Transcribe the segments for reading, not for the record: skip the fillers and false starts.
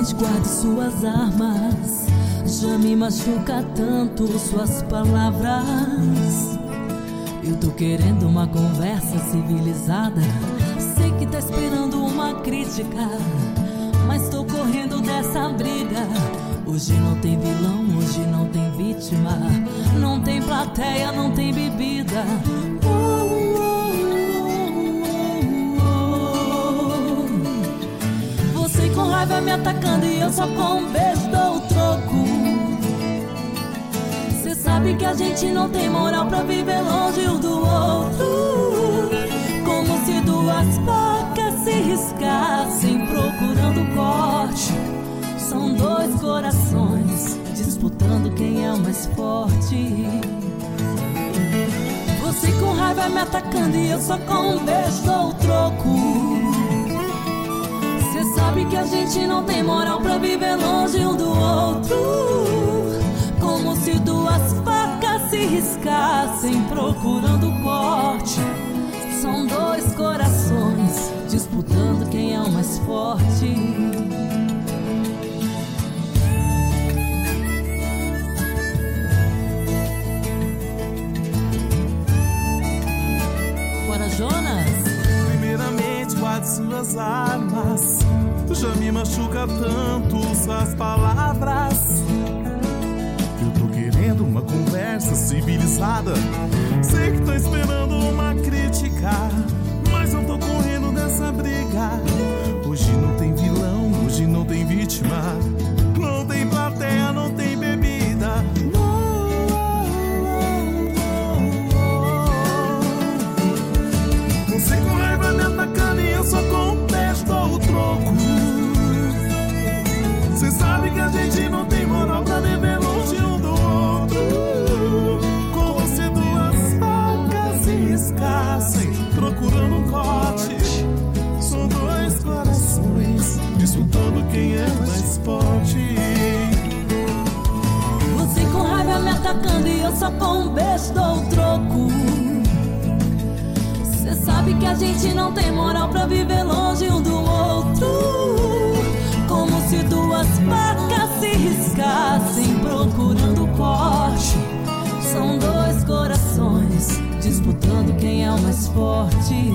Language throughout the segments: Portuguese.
Primeiramente guarde suas armas. Já me machuca tanto suas palavras. Eu tô querendo uma conversa civilizada. Sei que tá esperando uma crítica, mas tô correndo dessa briga. Hoje não tem vilão, hoje não tem vítima. Não tem plateia, não tem bebida. Você com raiva me atacando e eu só com um beijo dou o troco. Cê sabe que a gente não tem moral pra viver longe um do outro. Como se duas facas se riscassem procurando corte. São dois corações disputando quem é o mais forte. Você com raiva me atacando e eu só com um beijo dou o troco. Cê sabe que a gente não tem moral pra viver longe um do outro. Como se duas facas se riscassem procurando corte. São dois corações disputando quem é o mais forte. Jonas. Primeiramente guarde suas armas. Já me machuca tanto suas palavras. Eu tô querendo uma conversa civilizada. Sei que tô esperando uma crítica, mas eu tô correndo dessa briga. Hoje não tem vilão, hoje não tem vítima. Não tem plateia, não tem bebida. Você com raiva me atacando e eu só com um beijo dou o troco. Cê sabe que a gente não tem moral pra viver longe um do outro. Como se duas facas se riscassem procurando um corte. São dois corações disputando quem é mais forte. Você com raiva me atacando e eu só com um beijo dou o troco. Cê sabe que a gente não tem moral pra viver longe um do outro. Como se duas facas se riscassem procurando corte. São dois corações disputando quem é o mais forte.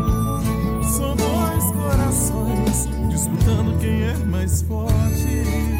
São dois corações disputando quem é mais forte.